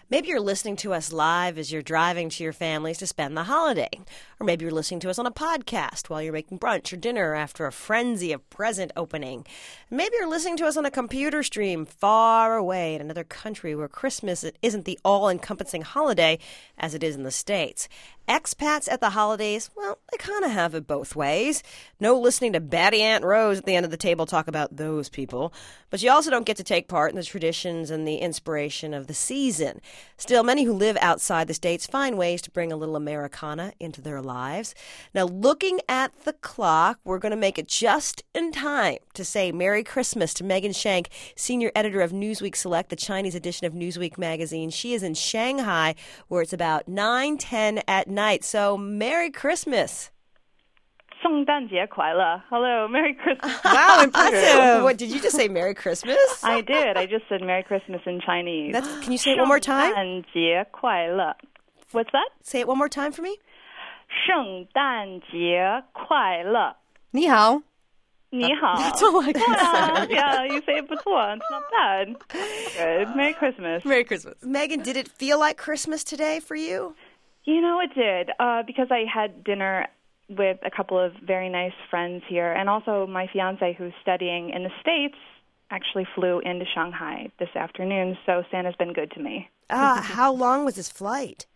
Maybe you're listening to us live as you're driving to your families to spend the holiday. Or maybe you're listening to us on a podcast while you're making brunch or dinner after a frenzy of present opening. Maybe you're listening to us on a computer stream far away in another country where Christmas isn't the all-encompassing holiday as it is in the States. Expats at the holidays, well, they kind of have it both ways. No listening to Batty Aunt Rose at the end of the table talk about those people. But you also don't get to take part in the traditions and the inspiration of the season. Still, many who live outside the States find ways to bring a little Americana into their lives. Now, looking at the clock, we're going to make it just in time to say Merry Christmas to Megan Shank, senior editor of Newsweek Select, the Chinese edition of Newsweek magazine. She is in Shanghai, where it's about 9:10 at night. So, Merry Christmas. 圣诞节快乐. Hello, Merry Christmas. Wow, impressive. What, did you just say Merry Christmas? I did. I just said Merry Christmas in Chinese. Can you say it one more time? 圣诞节快乐. What's that? Say it one more time for me. 圣诞节快乐. 你好. 你好. That's all I can say. Yeah, you say it 不错. It's not bad. Good. Merry Christmas. Merry Christmas. Megan, did it feel like Christmas today for you? You know, it did. Because I had dinner with a couple of very nice friends here, and also my fiance, who's studying in the States, actually flew into Shanghai this afternoon, so Santa's been good to me. How long was his flight?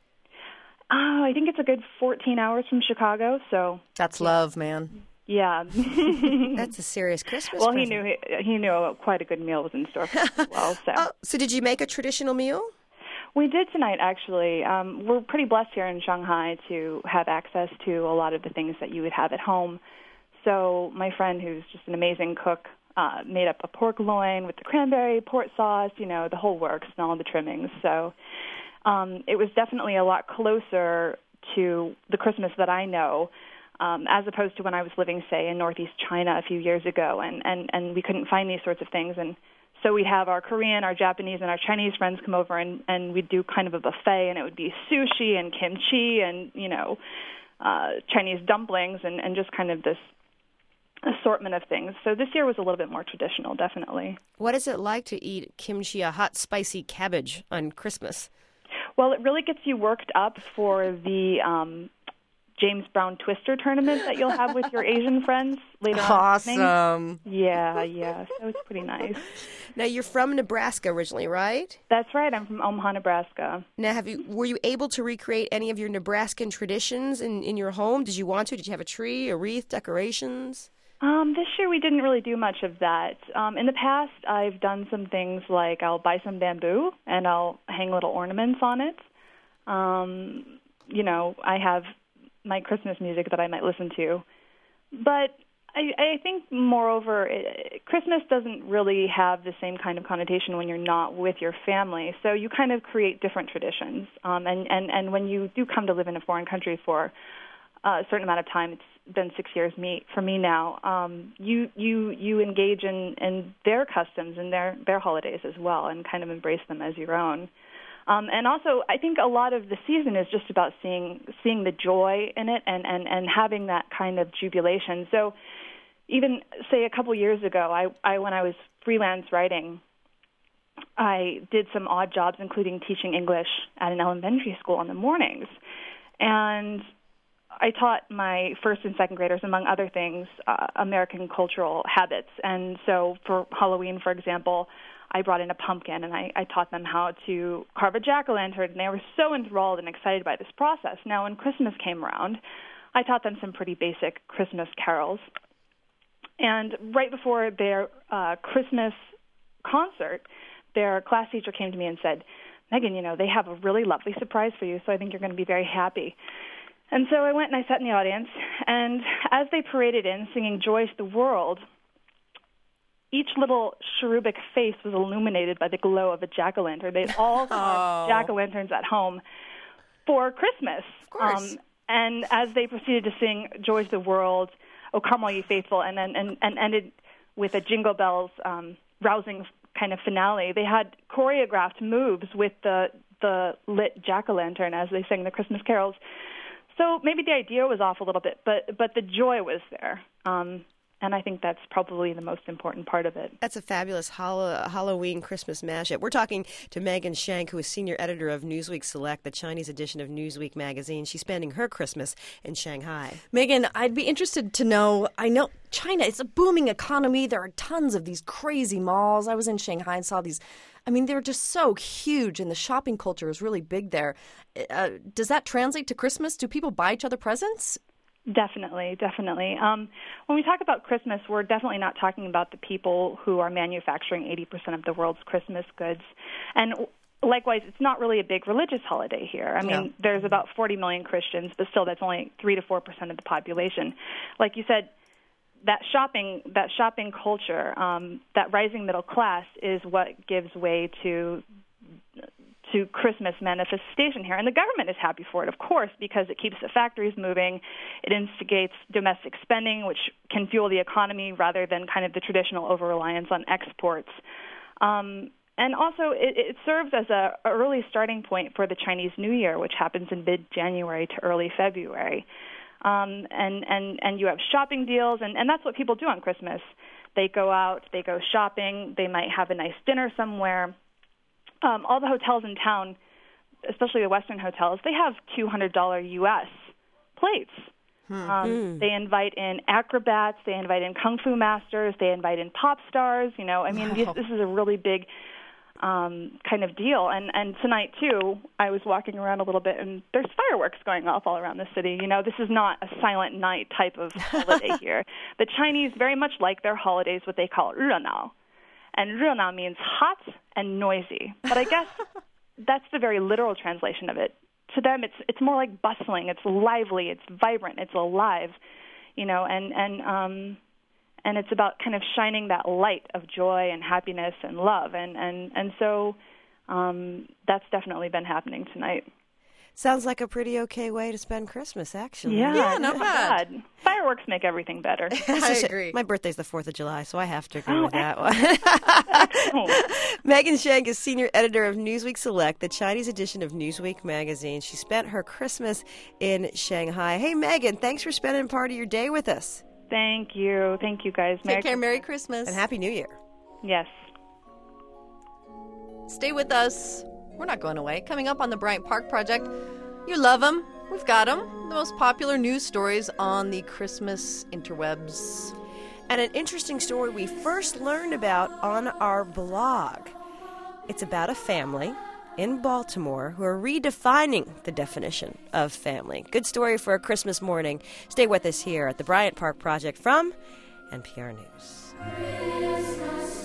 I think it's a good 14 hours from Chicago, so... That's love, man. Yeah. That's a serious Christmas Well, present. he knew quite a good meal was in store for him as well, so... So did you make a traditional meal? We did tonight, actually. We're pretty blessed here in Shanghai to have access to a lot of the things that you would have at home. So my friend, who's just an amazing cook, made up a pork loin with the cranberry, port sauce, you know, the whole works and all the trimmings. So it was definitely a lot closer to the Christmas that I know, as opposed to when I was living, say, in Northeast China a few years ago, and we couldn't find these sorts of things. And so we'd have our Korean, our Japanese, and our Chinese friends come over, and we'd do kind of a buffet, and it would be sushi and kimchi and, you know, Chinese dumplings and just kind of this assortment of things. So this year was a little bit more traditional, definitely. What is it like to eat kimchi, a hot, spicy cabbage, on Christmas? Well, it really gets you worked up for the James Brown Twister tournament that you'll have with your Asian friends later on. Awesome. Yeah. So it's pretty nice. Now, you're from Nebraska originally, right? That's right. I'm from Omaha, Nebraska. Now, were you able to recreate any of your Nebraskan traditions in your home? Did you want to? Did you have a tree, a wreath, decorations? This year we didn't really do much of that. In the past, I've done some things like I'll buy some bamboo and I'll hang little ornaments on it. You know, I have my Christmas music that I might listen to. But I think, moreover, Christmas doesn't really have the same kind of connotation when you're not with your family. So you kind of create different traditions. And when you do come to live in a foreign country for a certain amount of time, it's been 6 years for me now, you engage in their customs and their holidays as well and kind of embrace them as your own. And also, I think a lot of the season is just about seeing the joy in it and having that kind of jubilation. So even, say, a couple years ago, I when I was freelance writing, I did some odd jobs, including teaching English at an elementary school in the mornings. And I taught my first and second graders, among other things, American cultural habits. And so for Halloween, for example, I brought in a pumpkin, and I taught them how to carve a jack-o'-lantern, and they were so enthralled and excited by this process. Now, when Christmas came around, I taught them some pretty basic Christmas carols. And right before their Christmas concert, their class teacher came to me and said, Megan, you know, they have a really lovely surprise for you, so I think you're going to be very happy. And so I went and I sat in the audience, and as they paraded in, singing Joy to the World, each little cherubic face was illuminated by the glow of a jack-o'-lantern. They'd all carved jack-o'-lanterns at home for Christmas. Of course. And as they proceeded to sing Joy to the World, O Come All Ye Faithful, and ended with a Jingle Bells rousing kind of finale, they had choreographed moves with the lit jack-o'-lantern as they sang the Christmas carols. So maybe the idea was off a little bit, but the joy was there. And I think that's probably the most important part of it. That's a fabulous Halloween Christmas mashup. We're talking to Megan Shank, who is senior editor of Newsweek Select, the Chinese edition of Newsweek magazine. She's spending her Christmas in Shanghai. Megan, I'd be interested to know, I know China, it's a booming economy. There are tons of these crazy malls. I was in Shanghai and saw these. I mean, they're just so huge, and the shopping culture is really big there. Does that translate to Christmas? Do people buy each other presents? Definitely. When we talk about Christmas, we're definitely not talking about the people who are manufacturing 80% of the world's Christmas goods. And likewise, it's not really a big religious holiday here. I mean, there's about 40 million Christians, but still that's only 3 to 4% of the population. Like you said, that shopping culture, that rising middle class is what gives way to Christmas manifestation here. And the government is happy for it, of course, because it keeps the factories moving. It instigates domestic spending, which can fuel the economy rather than kind of the traditional over-reliance on exports. And also, it serves as an early starting point for the Chinese New Year, which happens in mid-January to early February. And you have shopping deals, and that's what people do on Christmas. They go out, they go shopping, they might have a nice dinner somewhere. All the hotels in town, especially the Western hotels, they have $200 U.S. plates. They invite in acrobats, they invite in kung fu masters, they invite in pop stars. This is a really big kind of deal. And tonight, too, I was walking around a little bit, and there's fireworks going off all around the city. This is not a silent night type of holiday here. The Chinese very much like their holidays what they call 热闹. And 热闹 means hot and noisy. But I guess that's the very literal translation of it. To them, it's more like bustling. It's lively. It's vibrant. It's alive. And it's about kind of shining that light of joy and happiness and love. And so that's definitely been happening tonight. Sounds like a pretty okay way to spend Christmas, actually. Yeah, not bad. Fireworks make everything better. I agree. My birthday's the 4th of July, so I have to agree with that one. Megan Shank is senior editor of Newsweek Select, the Chinese edition of Newsweek magazine. She spent her Christmas in Shanghai. Hey, Megan, thanks for spending part of your day with us. Thank you. Thank you, guys. Take care. Merry Christmas. And Happy New Year. Yes. Stay with us. We're not going away. Coming up on the Bryant Park Project, you love them. We've got them. The most popular news stories on the Christmas interwebs. And an interesting story we first learned about on our blog. It's about a family in Baltimore who are redefining the definition of family. Good story for a Christmas morning. Stay with us here at the Bryant Park Project from NPR News.